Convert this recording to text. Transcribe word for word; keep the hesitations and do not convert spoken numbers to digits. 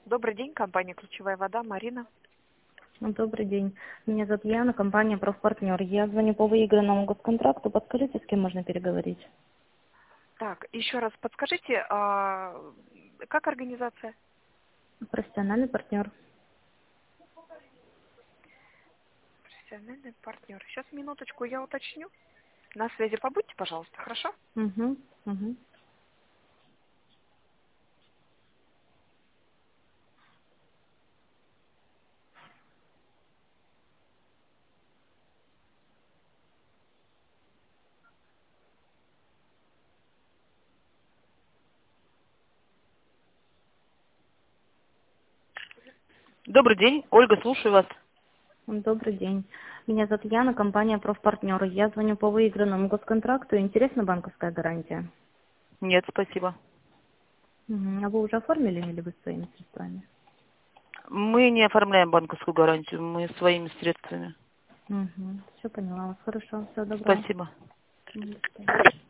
Добрый день, компания «Ключевая вода», Марина. Добрый день. Меня зовут Яна, компания «Профпартнер». Я звоню по выигранному госконтракту. Подскажите, с кем можно переговорить? Так, еще раз подскажите, а, как организация? Профессиональный партнер. Профессиональный партнер. Сейчас, минуточку, я уточню. На связи побудьте, пожалуйста, хорошо? Угу, угу. Добрый день, Ольга, слушаю вас. Добрый день. Меня зовут Яна, компания «Профпартнер». Я звоню по выигранному госконтракту. Интересна банковская гарантия? Нет, спасибо. Угу. А вы уже оформили или вы своими средствами? Мы не оформляем банковскую гарантию, мы своими средствами. Угу. Все поняла вас. Хорошо. Всего доброго. Спасибо. Мгм. До свидания.